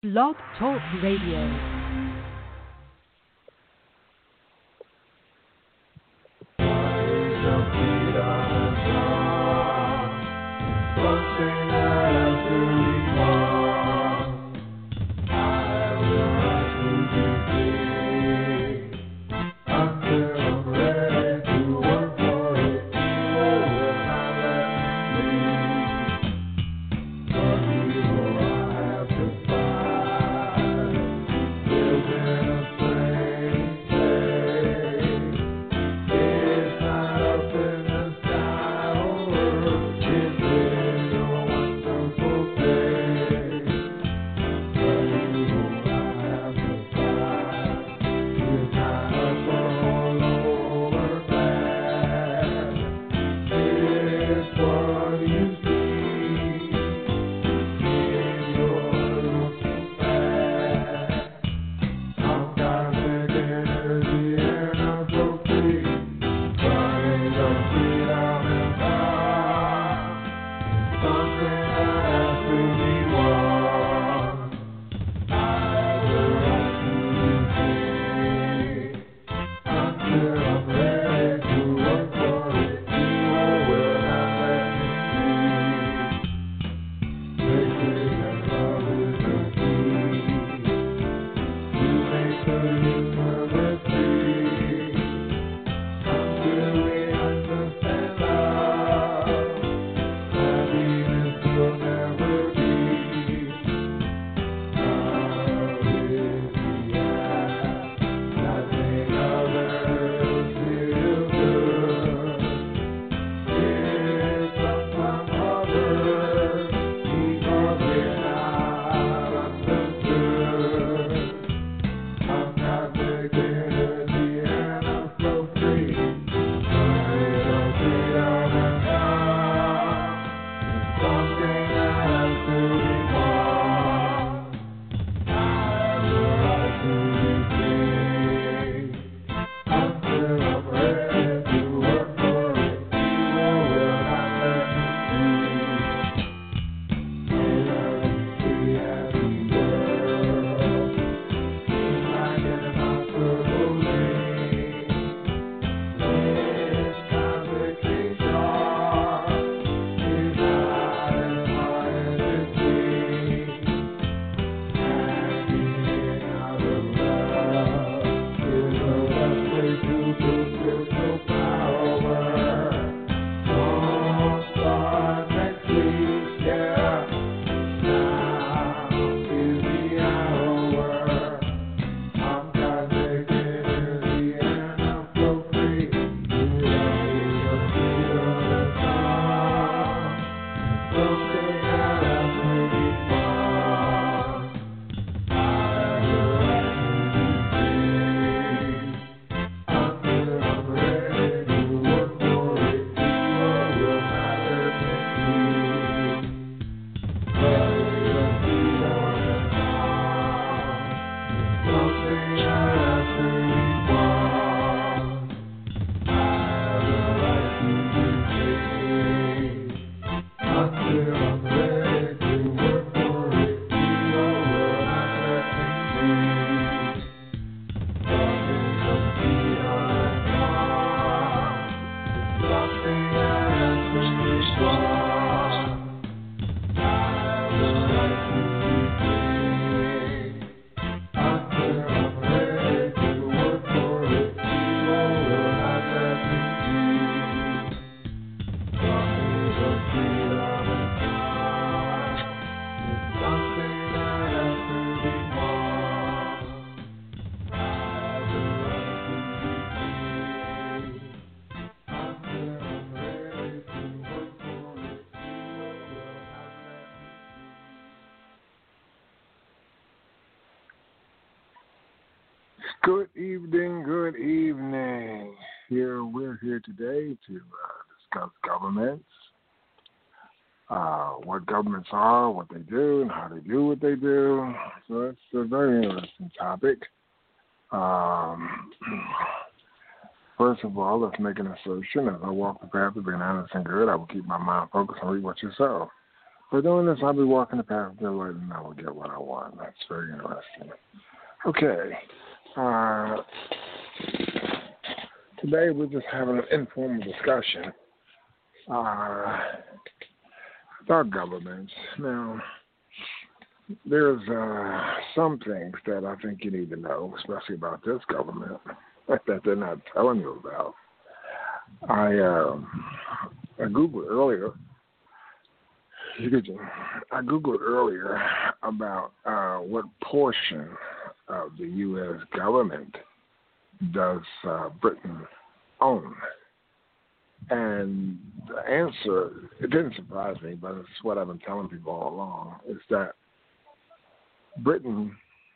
Blog Talk Radio. Good evening, good evening. We're here today to discuss governments, what governments are, what they do, and how they do what they do. So it's a very interesting topic. First of all, let's make an assertion. As I walk the path of being honest and good, I will keep my mind focused and reap what you sow. For doing this, I'll be walking the path of the light and I will get what I want. That's very interesting. Okay. Today we're just having an informal discussion about governments. Now, there's some things that I think you need to know, especially about this government, that they're not telling you about. I Googled earlier. I Googled earlier about what portion of the U.S. government does Britain own. And the answer, it didn't surprise me, but it's what I've been telling people all along, is that Britain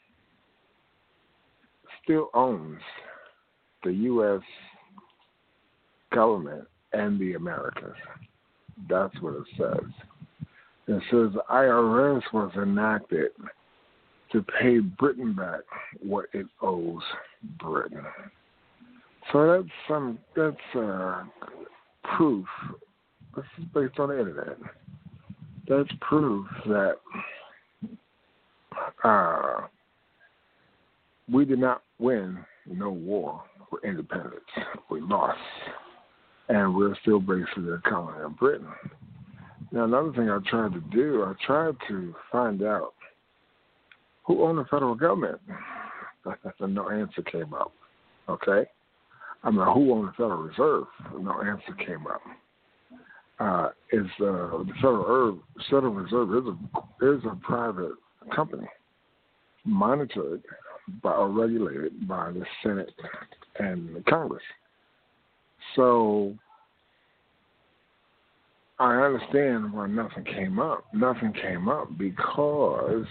still owns the U.S. government and the Americas. That's what it says. It says the IRS was enacted to pay Britain back what it owes Britain. So that's proof. This is based on the internet. That's proof that we did not win no war for independence. We lost, and we're still basically a colony of Britain. Now, another thing I tried to do, I tried to find out who owned the federal government. No answer came up. Okay? I mean, who owned the Federal Reserve? No answer came up. The Federal Reserve is a private company, monitored by or regulated by the Senate and the Congress. So I understand why nothing came up. Nothing came up because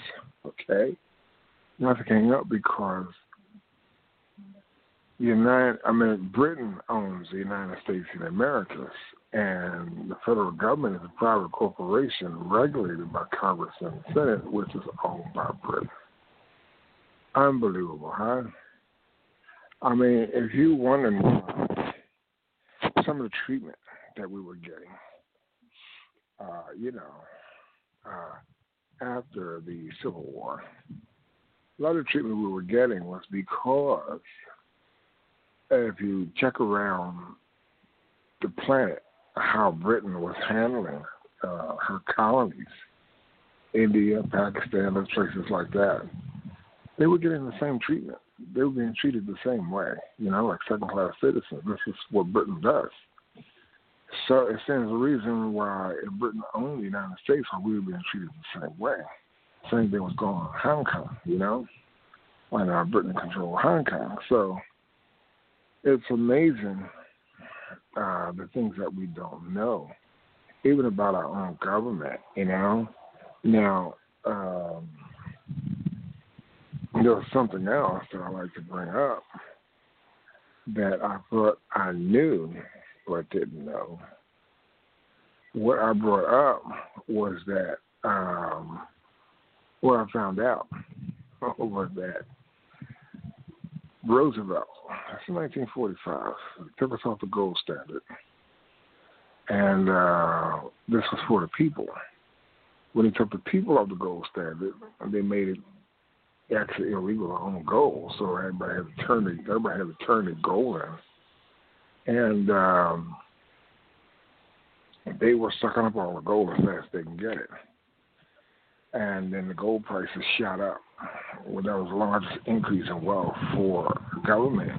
Britain owns the United States and the Americas, and the federal government is a private corporation regulated by Congress and the Senate, which is owned by Britain. Unbelievable, huh? I mean, if you wonder some of the treatment that we were getting, after the Civil War, a lot of treatment we were getting was because if you check around the planet, how Britain was handling her colonies, India, Pakistan, those places like that, they were getting the same treatment. They were being treated the same way, like second-class citizens. This is what Britain does. So it stands a reason why if Britain owned the United States, we were being treated the same way. Same thing was going on in Hong Kong, when Britain controlled Hong Kong. So it's amazing the things that we don't know, even about our own government, Now, there's something else that I like to bring up that I thought I knew but didn't know. What I brought up was that, what I found out was that Roosevelt, that's in 1945, took us off the gold standard. And this was for the people. When he took the people off the gold standard, they made it actually illegal to own gold. So everybody had to turn the gold in. And they were sucking up all the gold as fast as they can get it. And then the gold prices shot up. Well, that was the largest increase in wealth for government,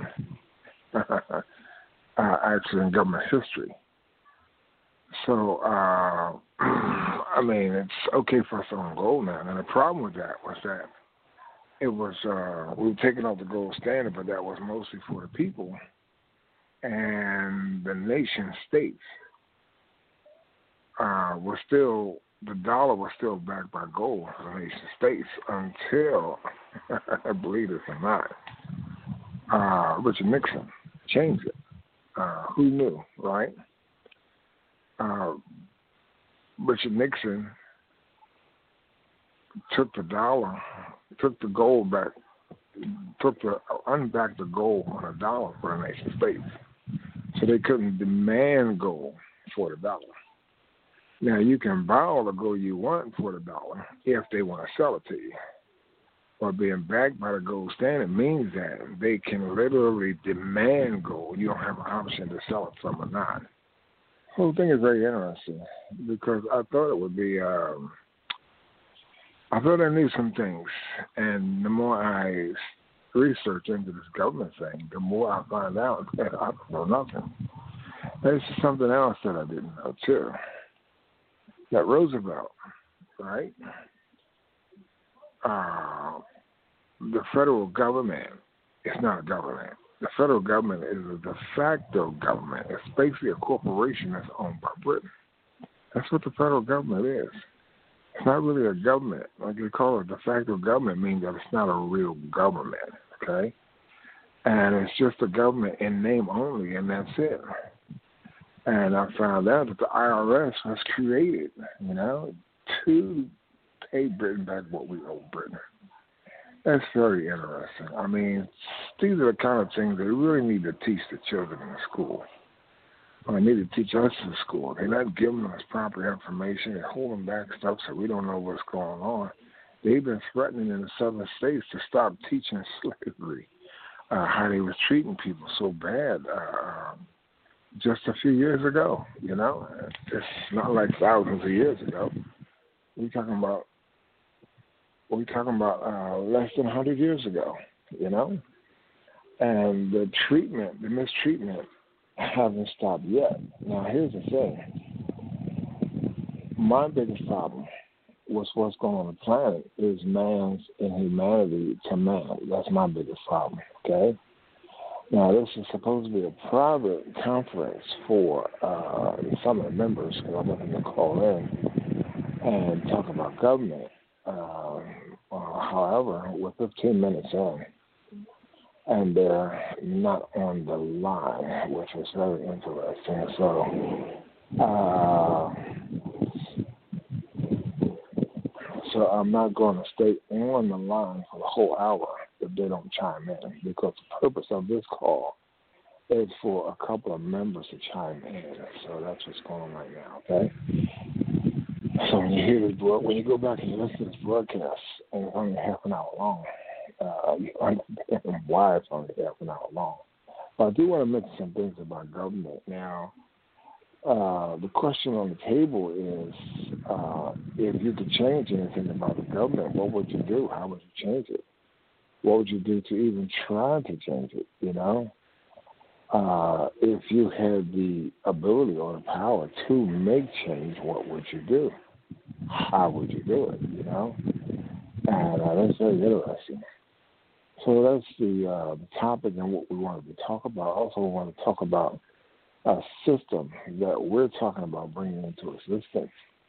actually in government history. So, it's okay for us to own gold now. And the problem with that was that it was, we were taking off the gold standard, but that was mostly for the people. And the nation states the dollar was still backed by gold for the nation states until, I believe this or not, Richard Nixon changed it. Who knew, right? Richard Nixon took the gold back, unbacked the gold on a dollar for the nation states. So they couldn't demand gold for the dollar. Now, you can buy all the gold you want for the dollar if they want to sell it to you. But being backed by the gold standard means that they can literally demand gold. You don't have an option to sell it from or not. The whole thing is very interesting because I thought it would be, I thought I knew some things. And the more I research into this government thing, the more I find out that I don't know nothing. There's something else that I didn't know, too. That Roosevelt, right? The federal government is not a government. The federal government is a de facto government. It's basically a corporation that's owned by Britain. That's what the federal government is. It's not really a government. Like they call it de facto government means that it's not a real government, okay? And it's just a government in name only, and that's it. And I found out that the IRS was created, to pay Britain back what we owe Britain. That's very interesting. I mean, these are the kind of things they really need to teach the children in school. Or they need to teach us in school. They're not giving us proper information. They're holding back stuff so we don't know what's going on. They've been threatening in the southern states to stop teaching slavery, how they was treating people so bad just a few years ago, It's not like thousands of years ago. We're talking about less than 100 years ago, And the mistreatment hasn't stopped yet. Now, here's the thing. My biggest problem with what's going on the planet is man's inhumanity to man. That's my biggest problem, okay? Now, this is supposed to be a private conference for some of the members, because I'm looking to call in and talk about government. However, we're 15 minutes in, and they're not on the line, which is very interesting. So, I'm not going to stay on the line for the whole hour if they don't chime in, because the purpose of this call is for a couple of members to chime in. So that's what's going on right now, okay? So when you hear this, when you go back and you listen to this broadcast, and it's only half an hour long, you understand why it's only half an hour long. But I do want to mention some things about government. Now, the question on the table is, if you could change anything about the government, what would you do? How would you change it? What would you do to even try to change it, If you had the ability or the power to make change, what would you do? How would you do it, And that's very interesting. So that's the topic and what we wanted to talk about. Also, we want to talk about a system that we're talking about bringing into existence.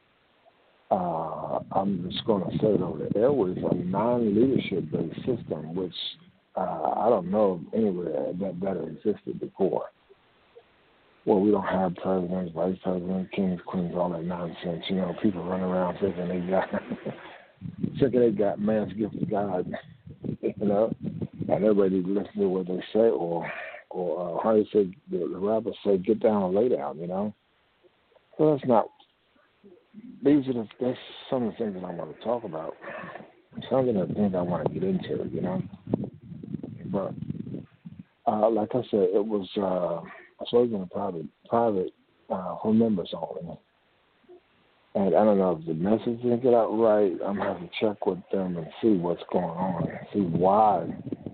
I'm just going to say it over the airways, a non-leadership based system, which I don't know anywhere that existed before. Well, we don't have presidents, vice presidents, kings, queens, all that nonsense. People running around thinking they got man's gift of God, and everybody listen to what they say, or how you say, the rappers say, get down and lay down, So that's not. That's some of the things that I want to talk about. Some of the things I want to get into, But like I said, it was in a private for members only. And I don't know if the message didn't get out right. I'm going to have to check with them and see what's going on, see why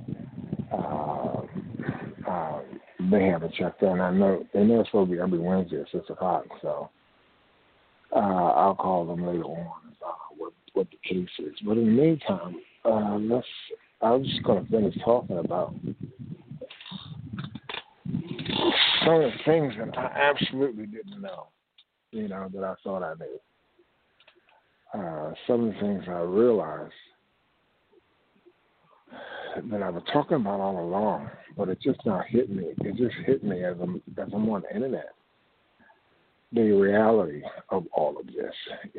they haven't checked in. I know they know it's supposed to be every Wednesday at 6 o'clock, so I'll call them later on what the case is. But in the meantime, I'm just going to finish talking about some of the things that I absolutely didn't know, that I thought I knew. Some of the things I realized that I was talking about all along, but it just now hit me. It just hit me as I'm on the internet. The reality of all of this,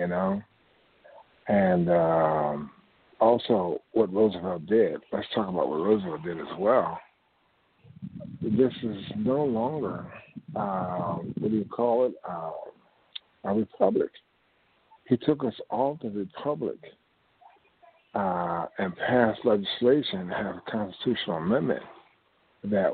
and also what Roosevelt did. Let's talk about what Roosevelt did as well. This is no longer, what do you call it, a republic. he took us off the republic and passed legislation, have a constitutional amendment that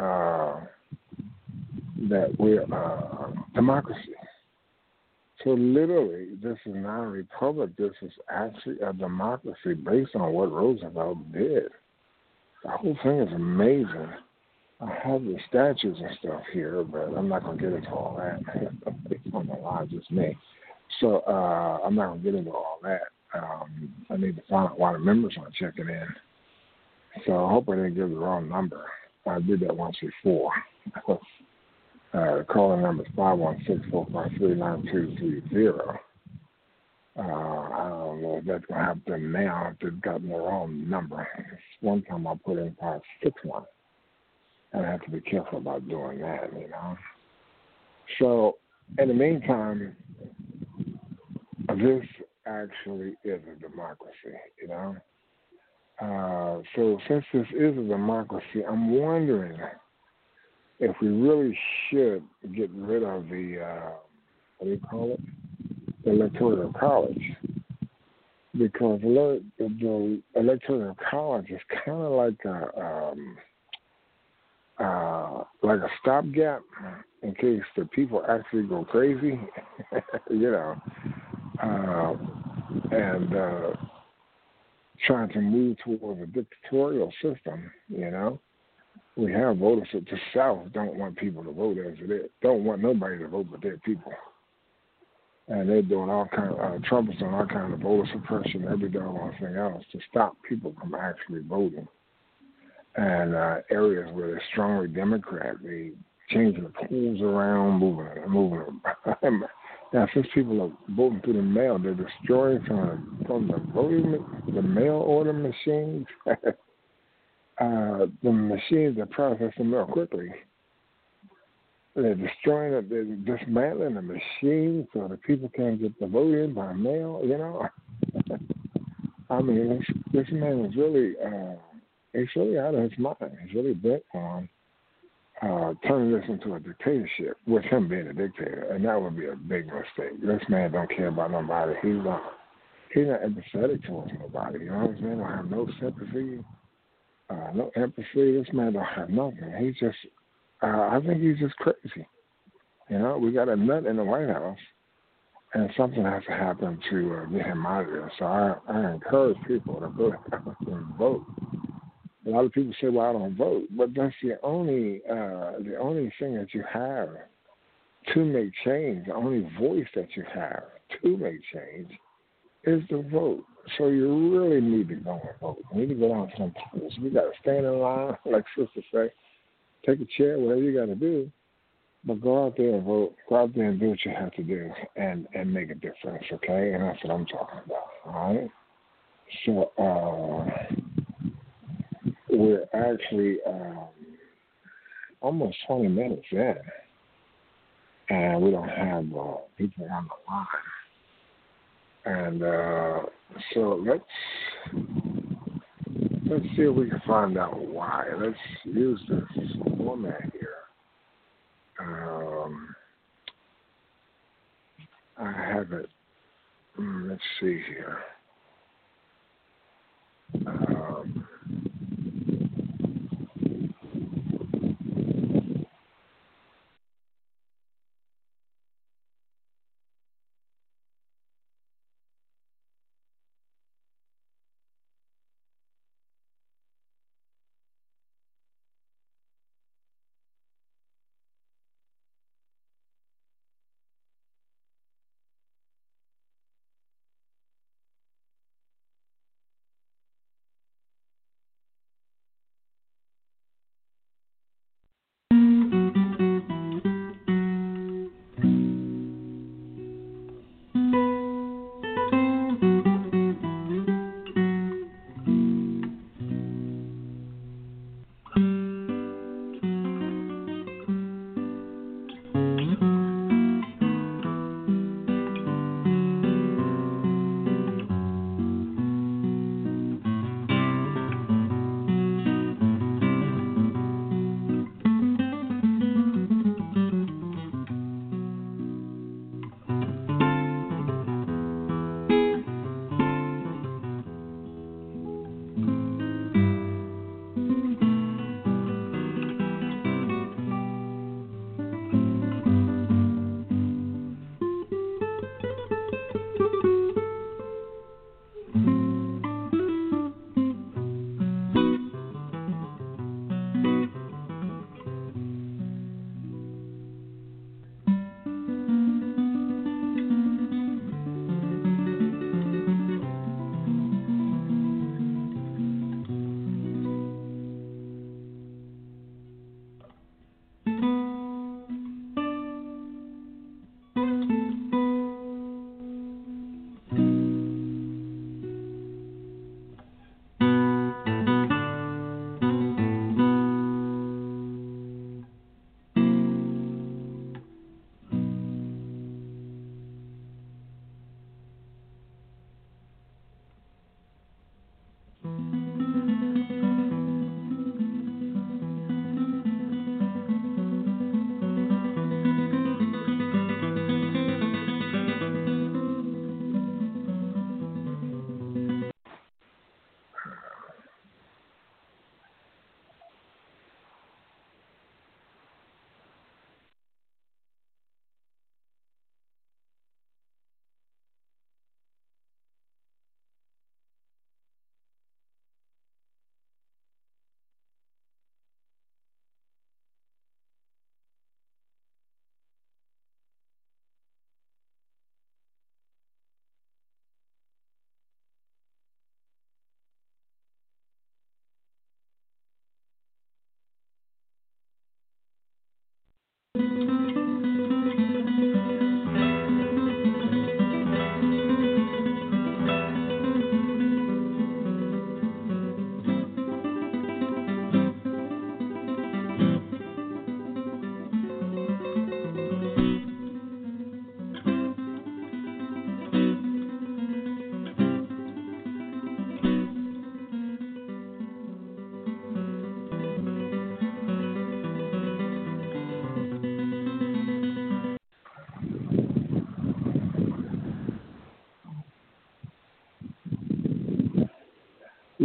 we're democracy. So literally, this is not a republic. This is actually a democracy based on what Roosevelt did. The whole thing is amazing. I have the statues and stuff here, but I'm not going to get into all that. It's on the line, just me. So I'm not going to get into all that. I need to find out why the members aren't checking in. So I hope I didn't give the wrong number. I did that once before. Calling number is 516-453-9230. I don't know if that's going to happen now if they've gotten the wrong number. One time I put in 561. And I have to be careful about doing that, you know. So in the meantime, this actually is a democracy, you know. So since this is a democracy, I'm wondering if we really should get rid of the, what do you call it, the Electoral College. Because the Electoral College is kind of like a stopgap in case the people actually go crazy, you know, and trying to move towards a dictatorial system, you know. We have voters at the South don't want people to vote as it is, don't want nobody to vote but their people. And they're doing all kind of, Trump is doing all kind of voter suppression, every doggone thing else to stop people from actually voting. And areas where they're strongly Democrat, they changing the polls around, moving them. Now, since people are voting through the mail, they're destroying from the mail order machines, the machines that process the mail quickly. They're destroying it. They're dismantling the machine so that people can't get the vote in by mail. You know, I mean, this man is really. He's really out of his mind. He's really bent on turning this into a dictatorship, with him being a dictator, and that would be a big mistake. This man don't care about nobody. He's not empathetic towards nobody. You know what I'm saying? Don't have no sympathy, no empathy. This man don't have nothing. He's just, I think he's just crazy. You know, we got a nut in the White House, and something has to happen to get him out of there. So I encourage people to go and vote. A lot of people say, "Well, I don't vote," but that's the only thing that you have to make change. The only voice that you have to make change is the vote. So you really need to go and vote. You need to go down to some polls. We got to stand in line, like Sister say, take a chair, whatever you got to do, but go out there and vote. Go out there and do what you have to do, and make a difference. Okay, and that's what I'm talking about. All right. So. We're actually almost 20 minutes in, and we don't have people on the line. And so let's see if we can find out why. Let's use this format here. I have it. Let's see here.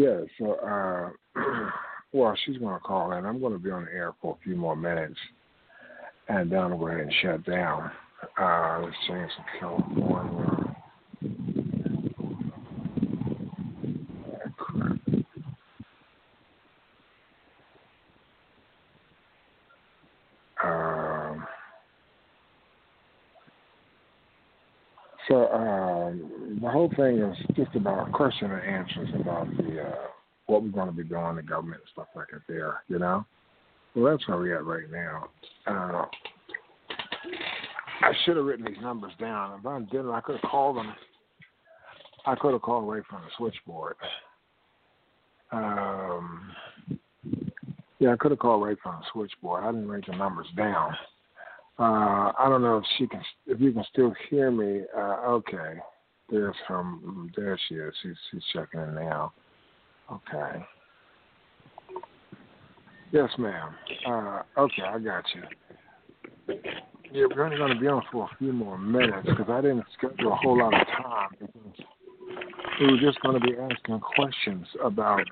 Yeah, so, well, she's going to call in. I'm going to be on the air for a few more minutes, and then I'll go ahead and shut down. Let's change to California. The whole thing is just about question and answers about the what we're going to be doing, the government and stuff like that there, you know? Well, that's where we're at right now. I should have written these numbers down. If I didn't, I could have called them. I could have called right from the switchboard. Yeah, I could have called right from the switchboard. I didn't write the numbers down. I don't know if you can still hear me. Okay. There she is. She's checking in now. Okay. Yes, ma'am. Okay, I got you. Yeah, we're only going to be on for a few more minutes because I didn't schedule a whole lot of time because we were just going to be asking questions about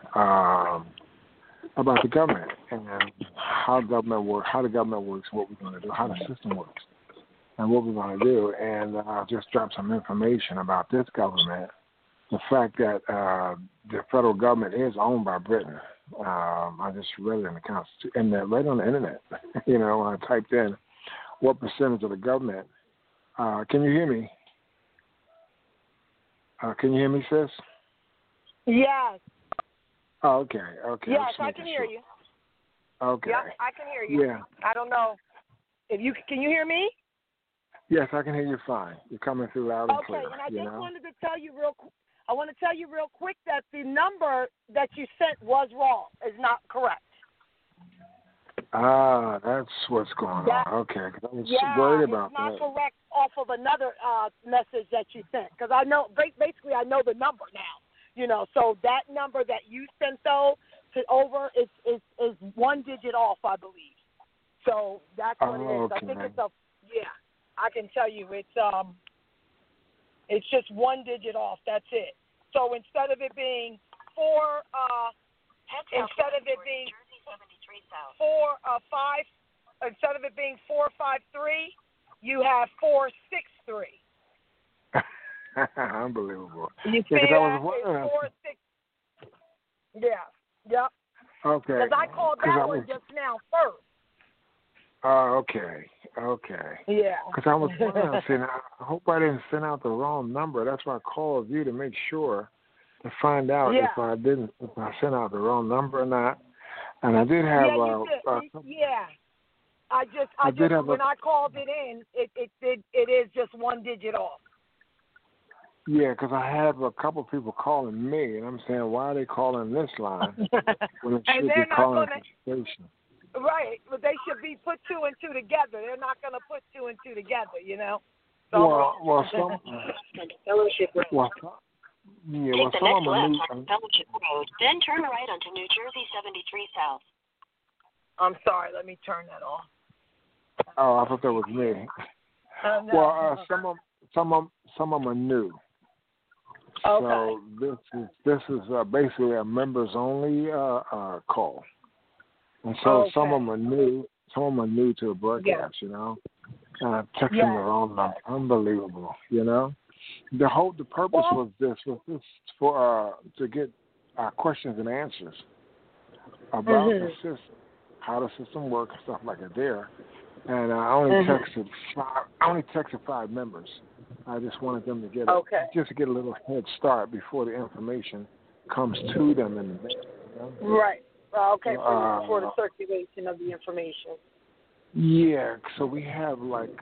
the government and how the government works, what we're going to do, how the system works, and what we're going to do. And I'll just drop some information about this government. The fact that the federal government is owned by Britain. I just read it in the Constitution, and right on the internet. You know, when I typed in what percentage of the government. Can you hear me? Can you hear me, sis? Yes. Oh, okay. Yes, I can hear you. Okay. Yeah, I can hear you. Yeah. I don't know if you can you hear me? Yes, I can hear you fine. You're coming through loud and clear. Okay, and I just wanted to tell you real quick that the number that you sent was wrong. Is not correct. That's what's going on. Okay, because I was worried about that. It's not correct off of another message that you sent. Because I know, basically, I know the number now. You know, so that number that you sent over is one digit off, I believe. So that's what it is. Okay. I think I can tell you it's just one digit off. That's it. So instead of it being instead of it being 453, you have 463. Unbelievable. You see I was wondering. 4-6. Yeah. Yep. Okay. Because I called that one just now first. Okay. Yeah. Because I was wondering, I hope I didn't send out the wrong number. That's why I called you to make sure to find out if I sent out the wrong number or not. And I did have when I called it in, it is just one digit off. Yeah, because I have a couple of people calling me, and I'm saying, why are they calling this line when it should be calling the station? Right, but they should be put two and two together. They're not going to put two and two together, you know. So, some. Fellowship Road. Take the next left on Fellowship Road, then turn right onto New Jersey 73 South. I'm sorry, let me turn that off. Oh, I thought that was me. No. Well, some of them are new. Okay. So this is basically a members only call, and so some of them are new. Some of them are new to the broadcast, you know. And I'm texting the wrong number. Unbelievable, you know. The purpose was this for to get questions and answers about the system, how the system works, stuff like that there. And I only texted 5 members. I just wanted them to get get a little head start before the information comes to them in the mail. You know? Right. For the circulation of the information. Yeah. So we have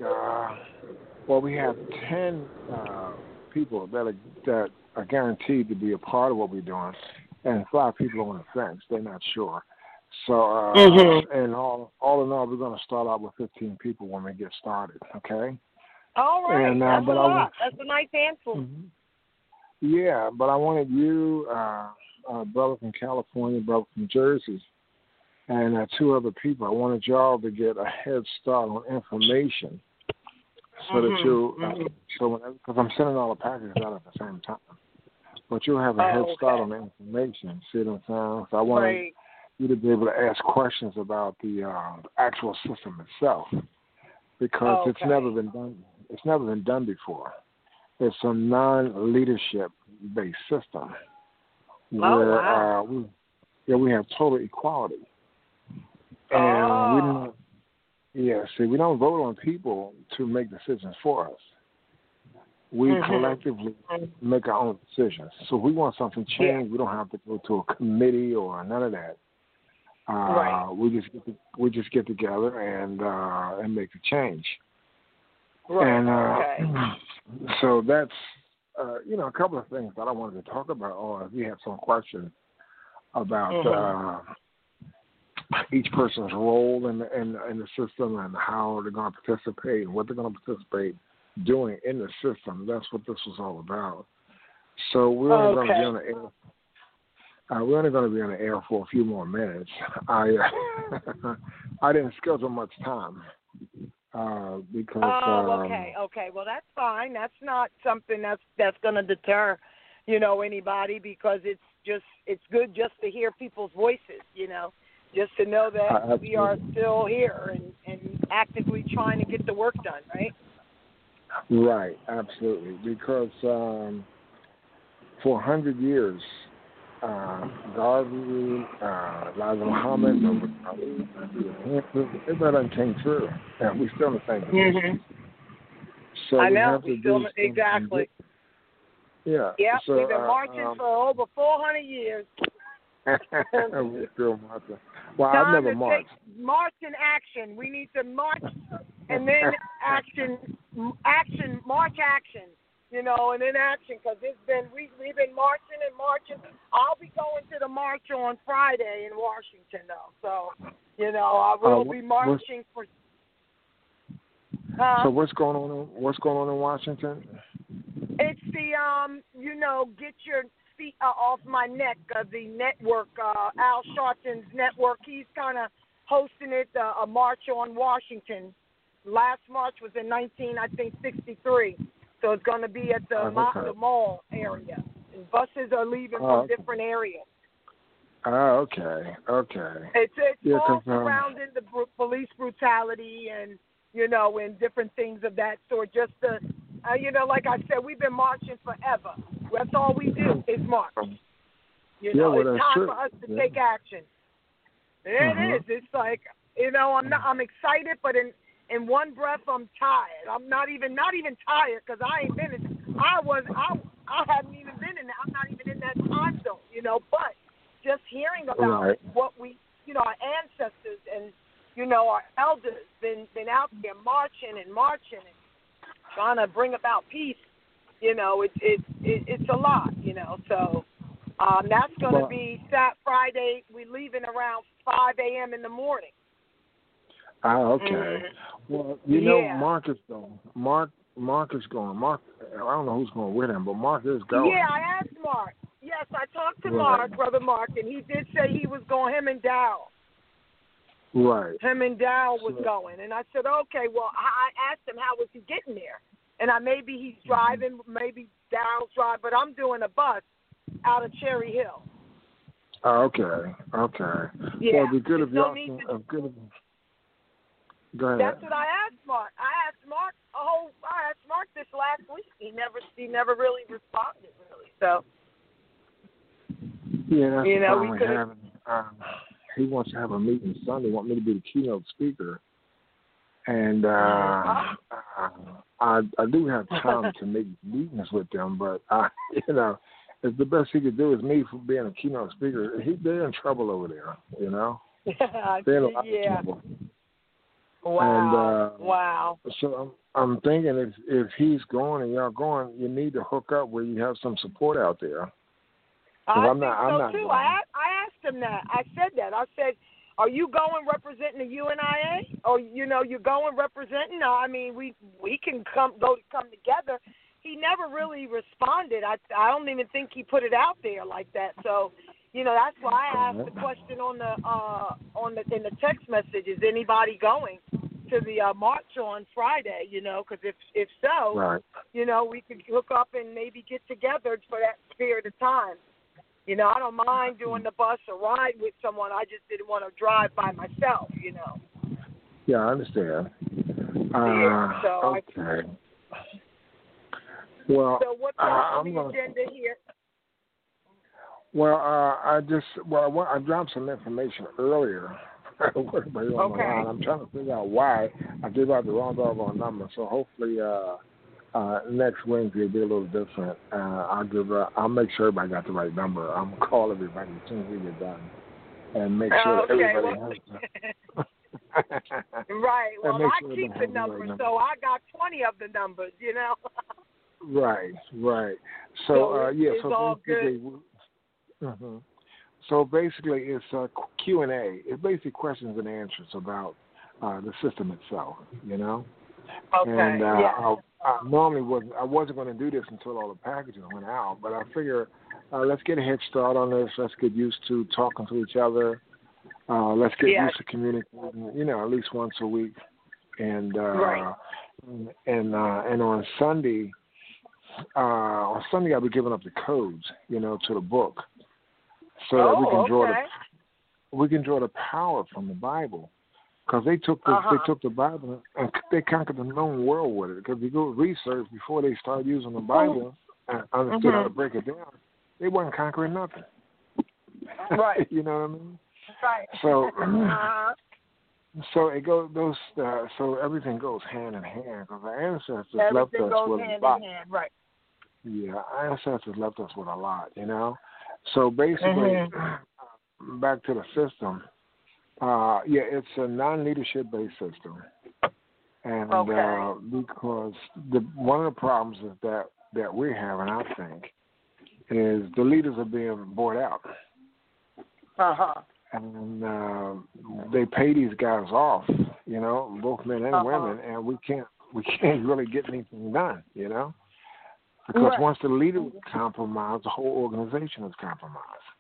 we have 10 people that are guaranteed to be a part of what we're doing, and 5 people on the fence. They're not sure. So, and all in all, we're going to start out with 15 people when we get started, okay? All right. And, that's a lot. That's a nice handful. Yeah, but I wanted you, brother from California, brother from Jersey, and 2 other people. I wanted y'all to get a head start on information so that because I'm sending all the packages out at the same time. but you'll have a head start okay. on the information. See what I'm saying? So I want you to be able to ask questions about the actual system itself, because it's never been done. It's never been done before. It's a non-leadership based system where we have total equality, and we don't. Yeah, see, we don't vote on people to make decisions for us. We collectively make our own decisions. So if we want something changed, we don't have to go to a committee or none of that. We just get together and make the change. Right. And so that's a couple of things that I wanted to talk about. Or if you have some questions about each person's role in the system and how they're going to participate and what they're going to participate doing in the system. That's what this was all about. So we're only going to be on the air. We're only going to be on the air for a few more minutes. I didn't schedule much time because. Okay. Well, that's fine. That's not something that's going to deter, anybody, because it's good just to hear people's voices, just to know that we are still here and actively trying to get the work done, right? Right, absolutely. Because for 100 years, Garvey, Elijah Muhammad, everybody came through, and we're still in the same position. So I we know, have to exactly. Yeah. Yeah, so, we've been marching for over 400 years. We're still marching. Well, Time I've never marched. March in action. We need to march and then march action, and then action, because we've been marching and marching. I'll be going to the march on Friday in Washington, though. So, I will be marching for. So what's going on in Washington? It's the get your feet off my neck. The network, Al Sharpton's network. He's kind of hosting it. A march on Washington. Last march was in 1963. So it's going to be at the mall area. And buses are leaving from different areas. Okay. It's all surrounding the police brutality and, and different things of that sort. Just to, like I said, we've been marching forever. That's all we do is march. It's time for us to take action. It is. It's like, I'm excited, but in one breath, I'm tired. I'm not even tired, because I ain't been I haven't even been in that. I'm not even in that time zone, but just hearing about what we, our ancestors and, our elders been out there marching and trying to bring about peace, it's a lot, so that's going to be Friday. We're leaving around 5 a.m. in the morning. Okay. Well, Mark is going. Mark is going. Mark, I don't know who's going with him, but Mark is going. Yeah, I asked Mark. Yes, I talked to Mark, Brother Mark, and he did say he was going, him and Dow. Right. Him and Dow was going. And I said, okay, well, I asked him how was he getting there. And maybe he's driving, maybe Dow's driving, but I'm doing a bus out of Cherry Hill. Okay. Yeah. Well, it'd be good if y'all Go ahead. That's what I asked Mark. I asked Mark this last week. He never really responded, really. So yeah, that's the problem we're having. He wants to have a meeting Sunday. Want me to be the keynote speaker, and I do have time to make meetings with them, but if the best he could do is me for being a keynote speaker, they're in trouble over there. They're in a lot of trouble. Wow. Wow. So I'm thinking if he's going and y'all going, you need to hook up where you have some support out there. I think so too. I asked him that. I said that. I said, are you going representing the UNIA? Or you're going representing? I mean, we can come together. He never really responded. I don't even think he put it out there like that. So, that's why I asked the question in the text message, is anybody going? to the march on Friday, you know, because if so, right. you know, we could hook up and maybe get together for that period of time. You know, I don't mind doing the bus or ride with someone. I just didn't want to drive by myself, you know. Yeah, I understand. Okay. Well, so what's on the agenda here? Well, I dropped some information earlier. Okay. I'm trying to figure out why I gave out the wrong doggone number. So hopefully next Wednesday will be a little different. I'll make sure everybody got the right number. I'm gonna call everybody as soon as we get done and make sure that everybody has it. Right. Well, I keep the numbers, so I got 20 of the numbers, you know. Right. So it's all good. Mm-hmm. So basically, it's Q&A. It's basically questions and answers about the system itself, you know. Okay. And I wasn't going to do this until all the packages went out, but I figure let's get a head start on this. Let's get used to talking to each other. Let's get used to communicating, you know, at least once a week. And and on Sunday I'll be giving up the codes, you know, to the book, so that we can draw the power from the Bible, because they took the Bible and they conquered the known world with it. Because if you go research before they started using the Bible and understood how to break it down, they weren't conquering nothing. Right. You know what I mean? Right. So. So it goes. So everything goes hand in hand, because our ancestors left us with a lot. Right. Yeah, our ancestors left us with a lot, you know. So basically, back to the system. It's a non-leadership based system, and because one of the problems is that we're having, I think, is the leaders are being bought out. And they pay these guys off, you know, both men and women, and we can't really get anything done, you know, because once the leader is compromised, the whole organization is compromised.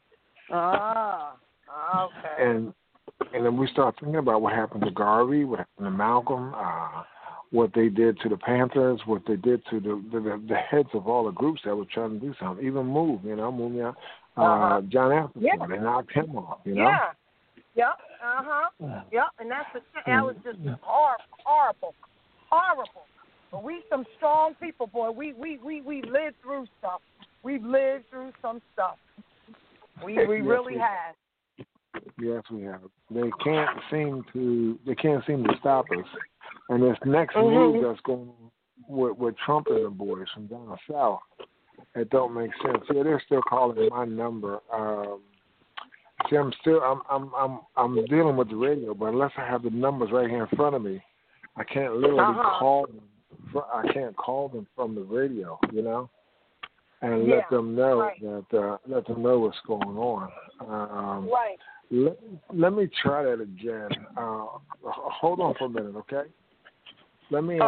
Okay. And then we start thinking about what happened to Garvey, what happened to Malcolm, what they did to the Panthers, what they did to the heads of all the groups that were trying to do something, even Mumia. John Appleton, they knocked him off, you know? Yeah. Yep. And that was just horrible. But we some strong people, boy. We lived through stuff. We've lived through some stuff. We really have. Yes, we have. They can't seem to stop us. And this next move that's going on with Trump and the boys from down south, it don't make sense. Yeah, they're still calling my number. See, I'm dealing with the radio, but unless I have the numbers right here in front of me, I can't literally call them. I can't call them from the radio, you know, and let them know that let them know what's going on. Let me try that again. Hold on for a minute, okay? Let me.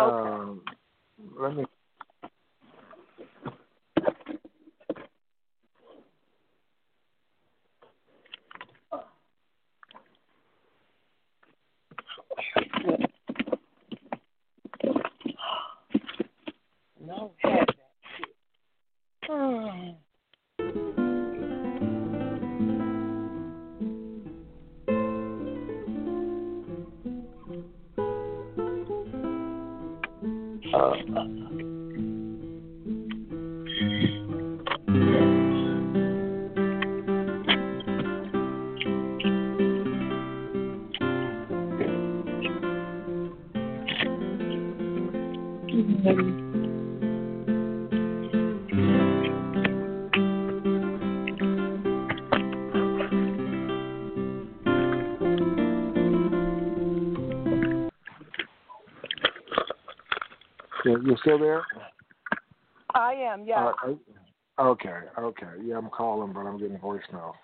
No, have that shit. You still there? I am, yeah. Okay. Yeah, I'm calling, but I'm getting voicemail.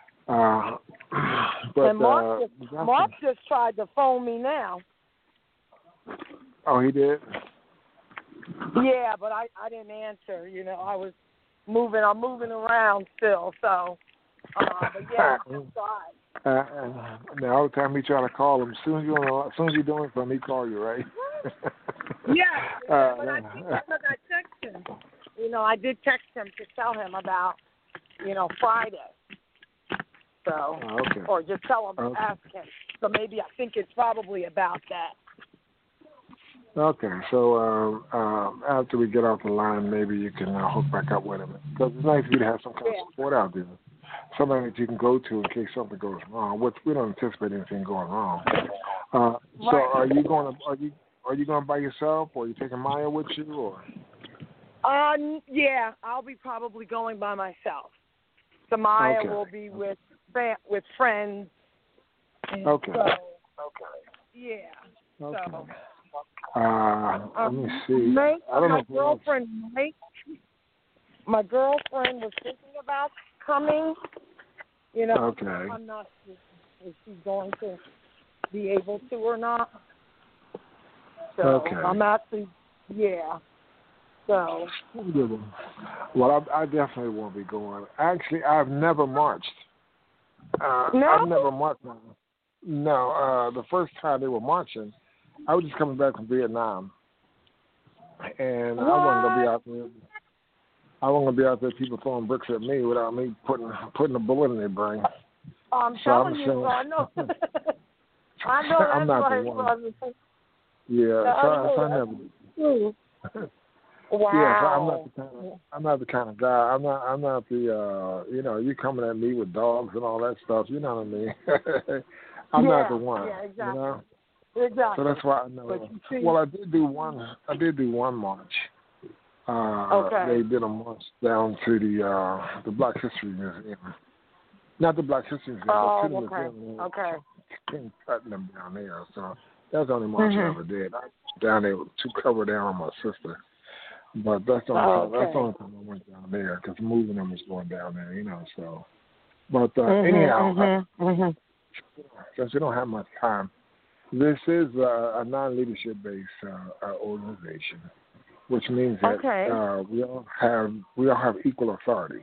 And Mark just tried to phone me now. Oh, he did? Yeah, but I didn't answer. You know, I'm moving around still, so. But yeah, I tried. Now, all the time he try to call him, as soon as you're doing something, he call you, right? Yeah, but I text him. I did text him to tell him about, Friday. So, okay. Or just tell him, ask him. So maybe I think it's probably about that. Okay, so after we get off the line, maybe you can hook back up with him. Because it's nice for you to have some kind of support out there. Somebody that you can go to in case something goes wrong, which we don't anticipate anything going wrong. So are you going by yourself, or are you taking Maya with you, or? Yeah, I'll be probably going by myself. So Maya will be with friends. Okay. So, yeah. Okay. So. Let me see. I don't know. My girlfriend was thinking about coming. Okay. I'm not sure if she's going to be able to or not. So okay. I'm actually, So. Well, I definitely won't be going. Actually, I've never marched. No? I've never marched. No. The first time they were marching, I was just coming back from Vietnam, and I wasn't gonna be out there. I wasn't gonna be out there. People throwing bricks at me without me putting a bullet in their brain. I'm telling you, I know. I know that's I'm not right, the one. brother. Yeah, so I never. Wow. Yeah, so I'm not the kind of guy. I'm not the you coming at me with dogs and all that stuff. You know what I mean? I'm not the one. Yeah, exactly. So that's why I know. Well, I did do one march. They did a march down to the Black History Museum. Not the Black History Museum, but to the museum. Okay. King Putnam down there. So that's the only march I ever did. I was down there to cover down on my sister. But that's the only time I went down there, because moving them was going down there, so. But anyhow, since we don't have much time, this is a non-leadership-based organization, which means that we all have equal authority.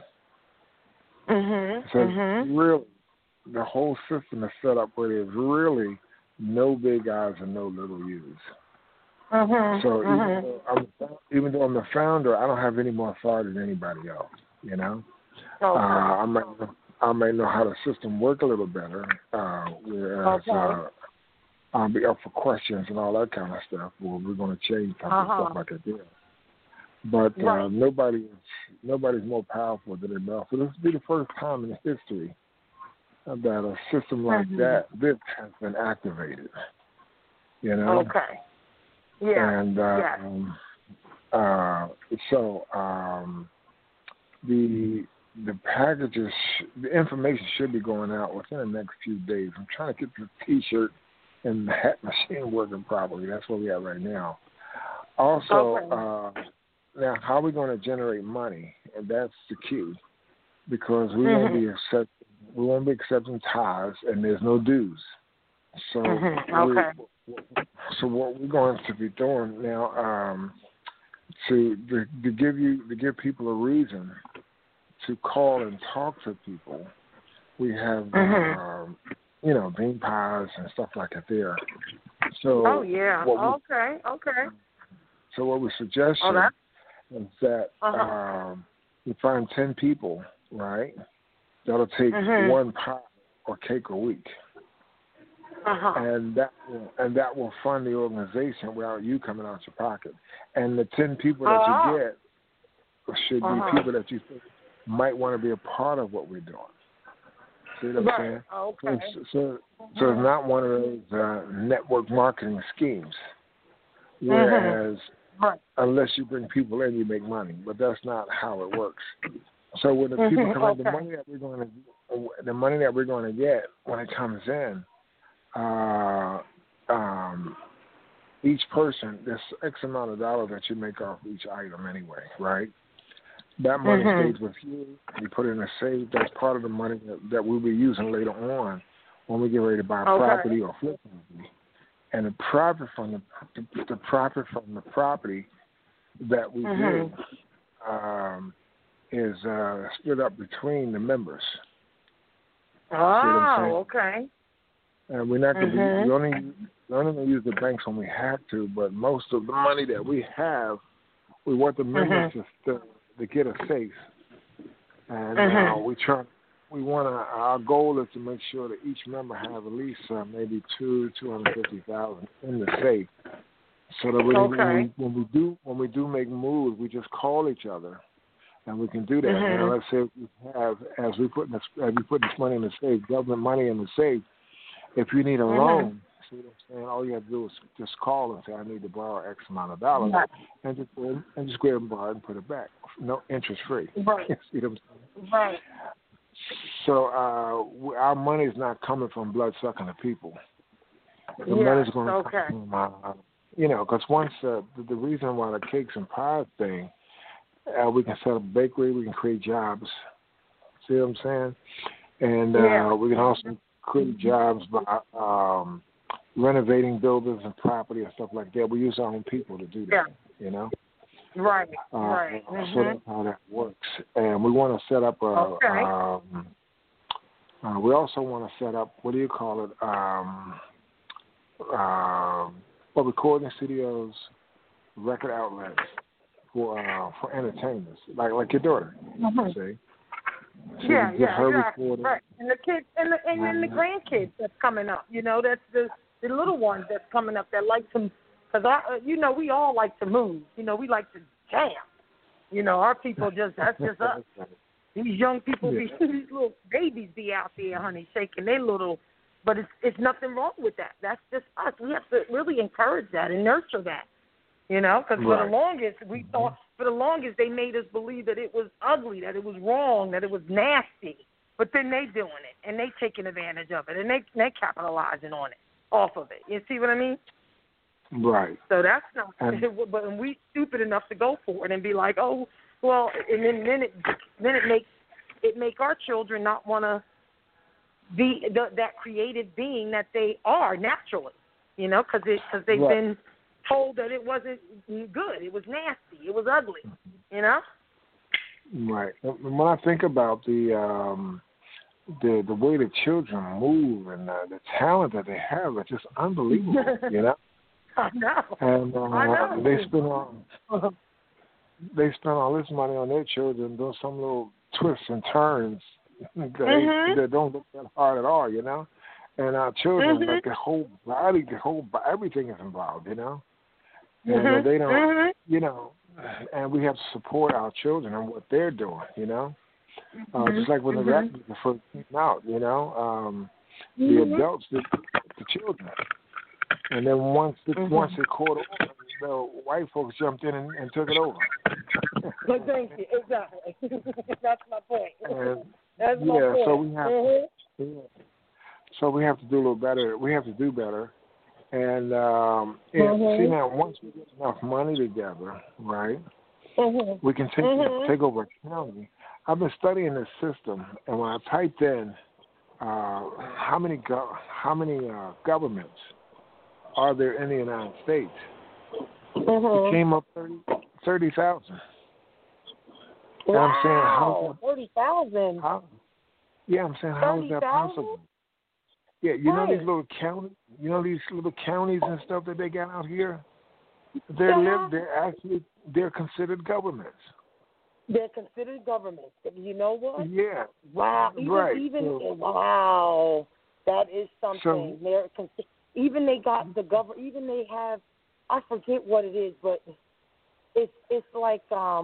So really, the whole system is set up where there's really no big I's and no little U's. So even though I'm the founder, I don't have any more authority than anybody else. I might know how the system works a little better, whereas I'll be up for questions and all that kind of stuff. Well, we're going to change something, stuff like that. But nobody's more powerful than anybody else. So this will be the first time in history that a system like this has been activated. Okay. Yeah. And so the packages, the information should be going out within the next few days. I'm trying to get the T-shirt and the hat machine working properly. That's where we are right now. Also, now how are we going to generate money? And that's the key, because we won't be accepting tithes, and there's no dues. So so what we're going to be doing now, to give people a reason to call and talk to people, we have bean pies and stuff like that there. So So what we suggest is that we find 10 people, right? That'll take one pie or cake a week. And that will fund the organization without you coming out your pocket. And the 10 people that you get should be people that you think might want to be a part of what we're doing. See what I'm saying? Okay. So it's not one of those network marketing schemes. Whereas unless you bring people in, you make money. But that's not how it works. So when the people come in, the money that we're going to get when it comes in, each person, there's X amount of dollars that you make off each item anyway, right? That money stays with you. You put it in a safe. That's part of the money that we'll be using later on when we get ready to buy a property or flip property. And the profit from the property that we do is split up between the members. Oh, okay. And we're not going to be, we're only going to use the banks when we have to, but most of the money that we have, we want the members to get a safe. And our goal is to make sure that each member have at least maybe $250,000 in the safe, so that when we do make moves, we just call each other, and we can do that. Now, let's say we have, as we put this money in the safe, government money in the safe. If you need a loan, see what I'm saying? All you have to do is just call and say, I need to borrow X amount of dollars, and just go ahead and borrow it and put it back. No, interest free. Right. See what I'm saying? Right. So our money is not coming from blood sucking the people. The money's going to come from, because once the reason why the cakes and pies thing, we can set up a bakery, we can create jobs. See what I'm saying? And we can also create jobs by renovating buildings and property and stuff like that. We use our own people to do that, Right, So that's how that works. And we want to set up we also want to set up, what do you call it, recording studios, record outlets for entertainers, like your daughter, see? So right. And the kids and the grandkids that's coming up. That's the little ones that's coming up that like to, because we all like to move. We like to jam. Our people that's just us. These young people, these little babies be out there, honey, shaking their little. But it's nothing wrong with that. That's just us. We have to really encourage that and nurture that. Because for the longest we thought. For the longest, they made us believe that it was ugly, that it was wrong, that it was nasty. But then they doing it, and they taking advantage of it, and they capitalizing on it, off of it. You see what I mean? Right. So that's not. But we stupid enough to go for it and be like, oh, well, and then it make our children not want to be that creative being that they are naturally. Because they've been told that it wasn't good, it was nasty, it was ugly, Right. When I think about the way the children move and the talent that they have, it's just unbelievable, I know. And I know. They spend all this money on their children doing some little twists and turns that don't look that hard at all, And our children, like their whole body, everything is involved, And they don't, and we have to support our children and what they're doing, Just like when the rap music first came out, the adults did the children. And then once it caught on, the white folks jumped in and took it over. But thank you, exactly. That's my point. And, that's my point. So we have so we have to do a little better. We have to do better. And see now, once we get enough money together, right, we can take over a county. I've been studying this system, and when I typed in how many governments are there in the United States, it came up 30,000. Wow, I'm saying 30,000. Yeah, I'm saying how is that possible? Yeah, know these little counties. These little counties and stuff that they got out here. They're considered governments. They're considered governments. You know what? Yeah. Wow. Wow. That is something. So, even they got the government. Even they have. I forget what it is, but it's like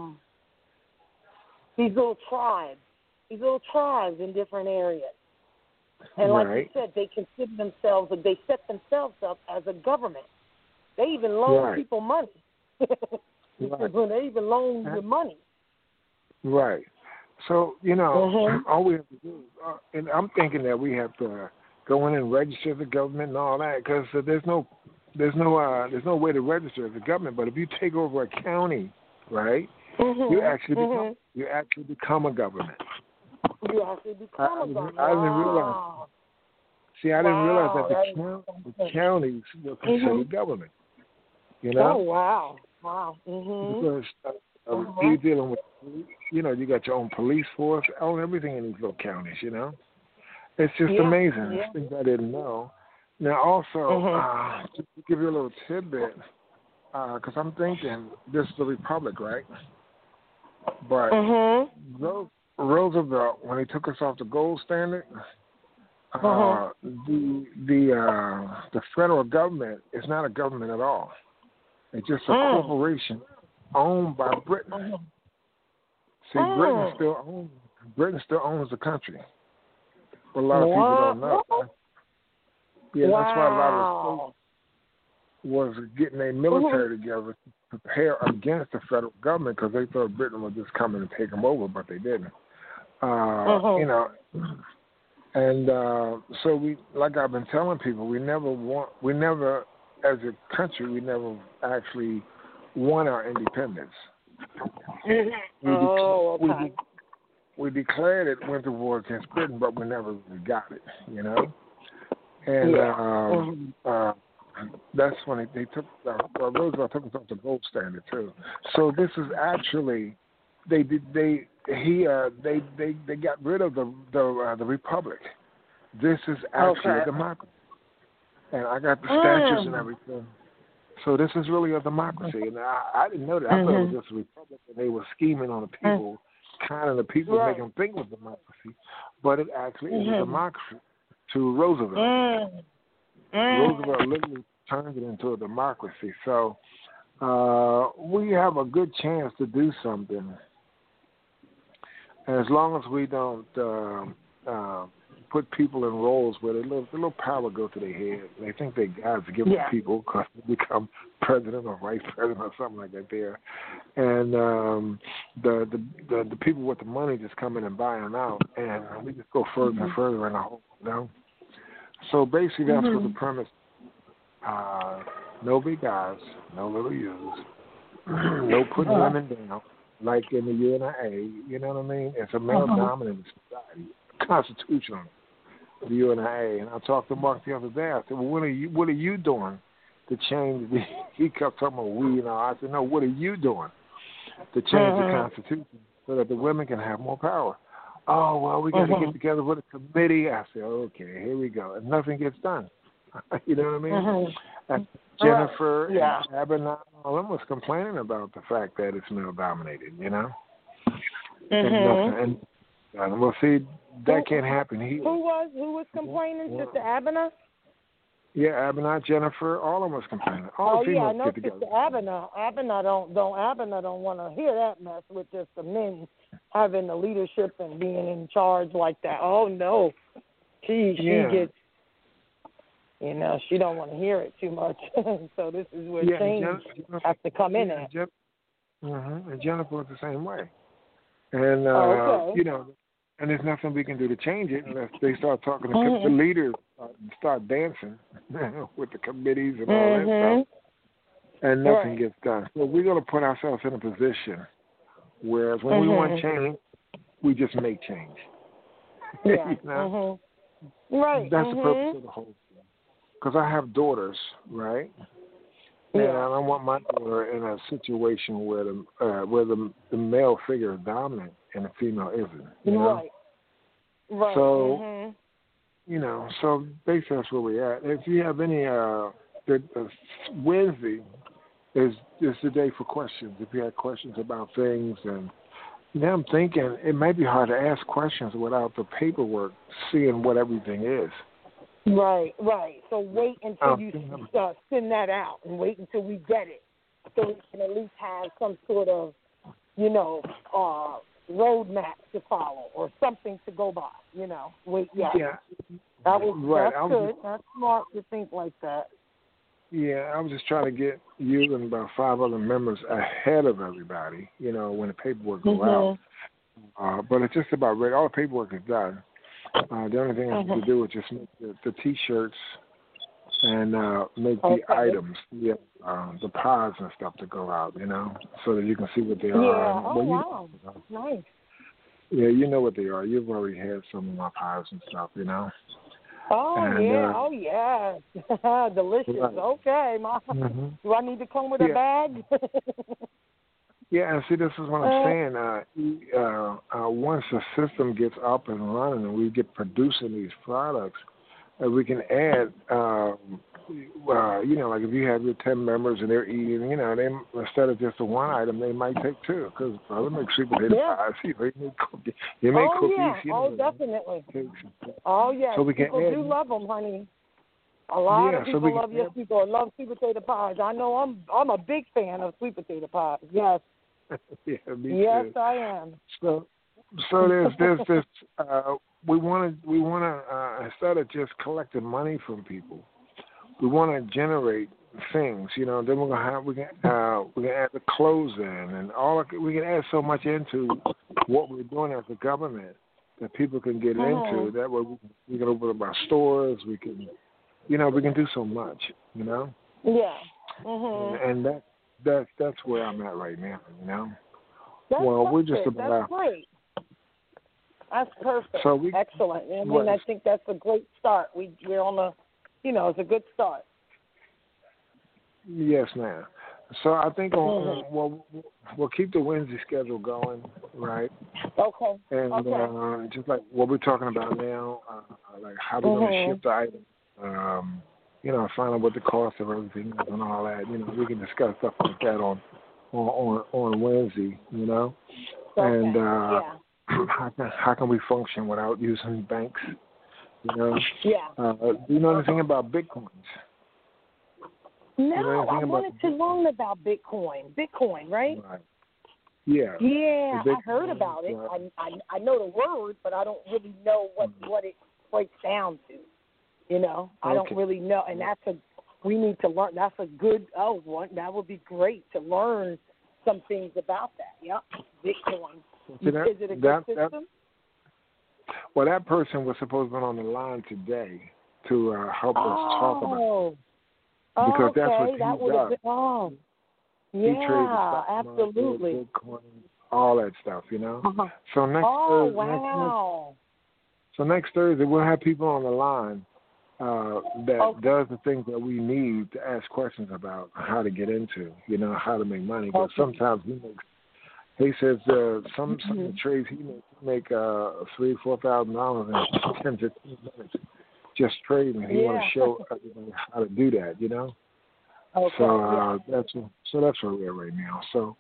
these little tribes in different areas. And like you said, they consider themselves, they set themselves up as a government. They even loan people money. They even loan you money. Right. So, all we have to do, and I'm thinking that we have to go in and register the government and all that, because there's no way to register as a government. But if you take over a county, right, you actually become a government. You actually become a government. I didn't realize. See, I didn't realize that the counties were considered government. Oh, wow. Wow. Because you're dealing with, you got your own police force, own everything in these little counties, It's just amazing. Things I didn't know. Now, also, just to give you a little tidbit, because I'm thinking this is the Republic, right? But Roosevelt, when he took us off the gold standard, the federal government is not a government at all. It's just a corporation owned by Britain. See, Britain still owns the country. But a lot of people don't know. Yeah, that's why a lot of the states was getting their military together to prepare against the federal government because they thought Britain would just come in and take them over, but they didn't. You know, and so we, like I've been telling people, we never, as a country, we never actually won our independence. We declared it, went to war against Britain, but we never got it, you know. And that's when they took Roosevelt took us off the gold standard too. So this is actually they got rid of the Republic. This is actually a democracy, and I got the statues and everything. So this is really a democracy, and I didn't know that. I thought it was just a republic, and they were scheming on the people, kind of the people, to make them think it was democracy. But it actually is a democracy to Roosevelt. Roosevelt literally turned it into a democracy. So we have a good chance to do something. And as long as we don't put people in roles where they little power go to their head, they think they got to give it to people because they become president or vice president or something like that there. And the people with the money just come in and buy them out, and we just go further and further in the hole, you know? So basically that's what the premise. No big guys, no little U's, no putting women down, like in the UNIA, you know what I mean? It's a male-dominant society, constitutional, the UNIA. And I talked to Mark the other day. I said, well, what are you doing to change the, he kept talking about we, you know. I said, no, what are you doing to change the Constitution so that the women can have more power? Oh, well, we got to get together with a committee. I said, okay, here we go. And nothing gets done. You know what I mean? And Jennifer and Abenal, all them was complaining about the fact that it's male-dominated, you know? And well, see, that can't happen here. Who was complaining? Sister Abenal? Yeah, Abenal, Jennifer, all of them was complaining. All the females get together. Sister Abenal don't want to hear that mess with just the men having the leadership and being in charge like that. Oh no, she gets, you know, she don't want to hear it too much. So this is where change has to come in at. And Jennifer was the same way. And you know, and there's nothing we can do to change it unless they start talking to the leaders, start dancing with the committees and all that stuff, and nothing gets done. So we're going to put ourselves in a position where when we want change, we just make change. You know? Right. That's the purpose of the whole thing. Because I have daughters, right? And I don't want my daughter in a situation where the male figure is dominant and the female isn't. You know? Right. So, you know, so basically that's where we're at. If you have any, Wednesday is the day for questions. If you have questions about things, and now I'm thinking it might be hard to ask questions without the paperwork, seeing what everything is. Right. So wait until you send that out, and wait until we get it, so we can at least have some sort of, you know, roadmap to follow or something to go by. You know, that's good. That's smart to think like that. Yeah, I was just trying to get you and about 5 other members ahead of everybody, you know, when the paperwork goes out. But it's just about ready. All the paperwork is done. The only thing I have to do is just make the T-shirts and make the items, the pies and stuff to go out, you know, so that you can see what they are. Wow. Nice. Yeah, you know what they are. You've already had some of my pies and stuff, you know. Delicious. Right. Okay, Mom. Do I need to come with a bag? Yeah, and see, this is what I'm saying. Once the system gets up and running and we get producing these products, we can add, like if you have your 10 members and they're eating, they instead of just the one item, they might take two because brother makes sweet potato pies. You make cookies. Definitely. Oh, yeah. So people do love them, honey. A lot of people love your people love sweet potato pies. I know I'm a big fan of sweet potato pies. Yes. Yeah, me yes, too. I am. So there's this. We want to instead of just collecting money from people, we want to generate things. Then we're gonna we can add the clothes in and we can add so much into what we're doing as a government that people can get into. That way we can open up our stores. We can. We can do so much, Yeah. Mm-hmm. And that's where I'm at right now, That's we're just about. That's great. That's perfect. Excellent. I think that's a great start. We're on it's a good start. Yes, ma'am. So I think we'll keep the Wednesday schedule going, right? Okay. And just like what we're talking about now, like how we're going to ship the items. Find out what the cost of everything is and all that. We can discuss stuff like that on Wednesday. And how can we function without using banks? Do you know anything about Bitcoins? No, I wanted to learn about Bitcoin. Bitcoin, right? Yeah. Yeah, I heard about it. I know the word, but I don't really know what it breaks down to. I don't really know, and we need to learn. That's a good one. That would be great to learn some things about that. Yep, Bitcoin. Is it a good system? Well, that person was supposed to be on the line today to help us talk about it. Because that's what he does. He trades the stock market, absolutely. Bitcoin, all that stuff, So next Thursday we'll have people on the line that does the things that we need to ask questions about how to get into, how to make money. But sometimes he says some of the trades he make $3,000-$4,000 in 10-15 minutes just trading. He want to show everybody how to do that, So that's where we're right now. So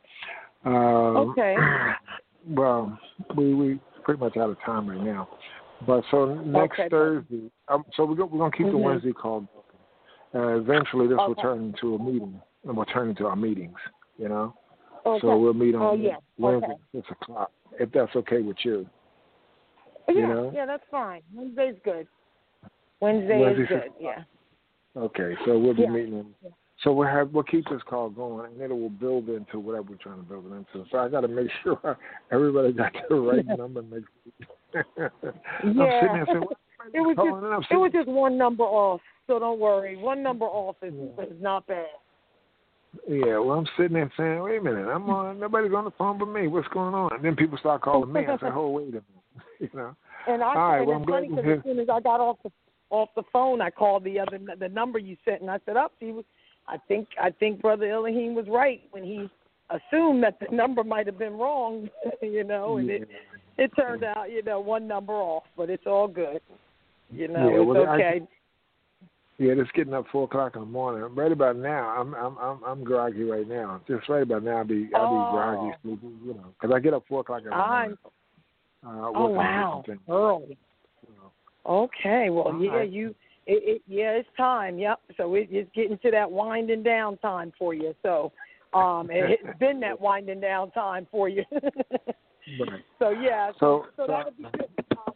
well, we pretty much out of time right now. But so next Thursday, so we're going to keep the Wednesday call. Eventually, this will turn into a meeting, and we'll turn into our meetings. So we'll meet on Wednesday at 6 o'clock, if that's okay with you. Yeah, that's fine. Wednesday's good. Wednesday is good. Yeah. Okay, so we'll be meeting. So we'll keep this call going, and it will build into whatever we're trying to build it into. So I got to make sure everybody got the right number. I'm sitting there saying, it was just one number off, so don't worry. One number off is not bad. Yeah, well, I'm sitting there saying, wait a minute, nobody's on the phone but me. What's going on? And then people start calling me. I say, oh, wait a minute, And it's funny because as soon as I got off the phone, I called the number you sent, and I said, I think Brother Elohim was right when he assumed that the number might have been wrong, and it turned out, one number off, but it's all good. It's okay. It's getting up 4 o'clock in the morning. Right about now, I'm groggy right now. Just right about now, I'll be groggy, sleepy, because I get up 4 o'clock in the morning. Wow, early. Okay, well, it's time. Yep. So it's getting to that winding down time for you. So, it's been that winding down time for you. So that'll be good.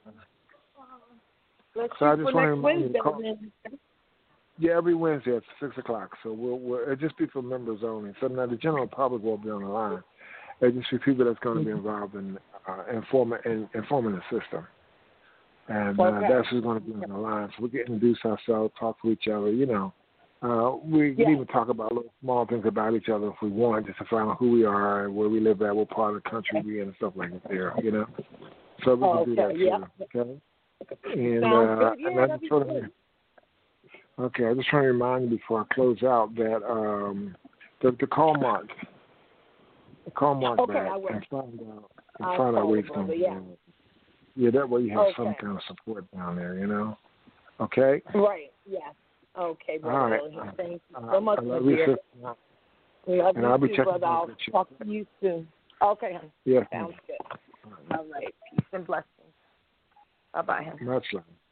Let's so I just want to remind Wednesday. Yeah, every Wednesday at 6 o'clock. So it'll just be for members only. So now the general public won't be on the line. It'll just be people that's going to be involved in informing the system. And that's who's going to be on the line. So we can introduce ourselves, talk to each other, We can even talk about little small things about each other if we want, just to find out who we are and where we live at, what part of the country we're in and stuff like that there, So we can do that too, okay? And I'm just trying to remind you before I close out that the call month Call Mark Okay, back I will. and find out. I'll Find out call where him, he's going brother, to yeah. go. Yeah, that way you have some Okay. kind of support down there, you know? Okay? Right, yes. Okay, brother. All right. William. Thank you so much, I my love you, dear. sister. We love And you I'll be too, checking brother. back I'll with you. talk to you soon. Okay, honey. Yes, Sounds ma'am. good. All right. Peace and blessings. Bye-bye, honey. Much love.